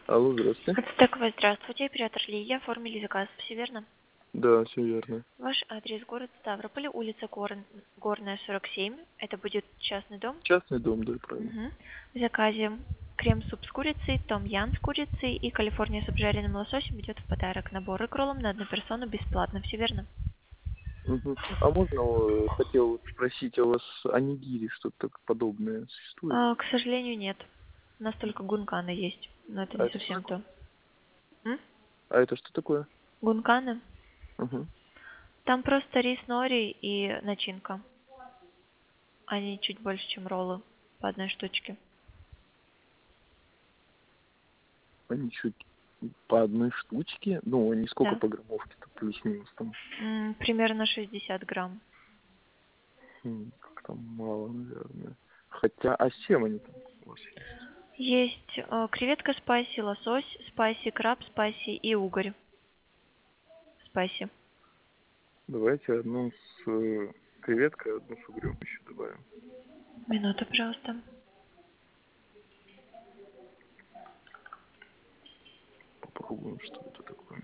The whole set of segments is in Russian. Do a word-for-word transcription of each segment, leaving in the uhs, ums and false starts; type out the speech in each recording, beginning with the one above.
Алло, здравствуйте. Ацтековая, здравствуйте. Оператор Лия. Оформили заказ. Все верно? Да, все верно. Ваш адрес город Ставрополь, улица Гор- Горная, сорок семь. Это будет частный дом. Частный дом, да, правильно. Мгм. В заказе крем-суп с курицей, том-ян с курицей и Калифорния с обжаренным лососем идет в подарок. Набор икролом на одну персону бесплатно. Все верно? Мгм. А можно, э, хотел вот спросить, а у вас онигири что-то подобное существует? А, к сожалению, нет. У нас только гунканы есть, но это А не это что совсем такое? то. М? А это что такое? Гунканы? Угу. Там просто рис нори и начинка. Они чуть больше, чем роллы по одной штучке. Они чуть по одной штучке? Ну, они сколько Да. по граммовке-то плюс-минус там? М, примерно шестьдесят грамм. Хм, как-то мало, наверное. Хотя, а с чем они там у вас есть? Есть э, креветка спайси, лосось спайси, краб спайси и угорь спайси. Давайте одну с э, креветкой, одну с угрем еще добавим. Минута, пожалуйста. Попробуем, что это такое.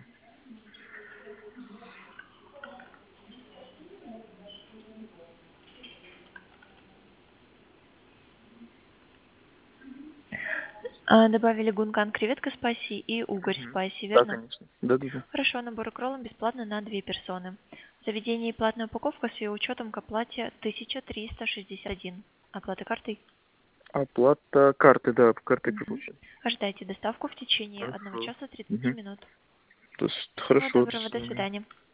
А, добавили гункан креветка спайси и угорь Мгм. спайси, Да, верно? конечно. Да-да-да. Хорошо, набор кроллом бесплатно на две персоны. В заведении платная упаковка с ее учетом к оплате тысяча триста шестьдесят один. Оплата картой? Оплата карты, да, картой Мгм. получим. Ожидайте доставку в течение одного Хорошо. часа тридцати Угу. минут. То есть, Всего хорошо, до доброго, до свидания. свидания.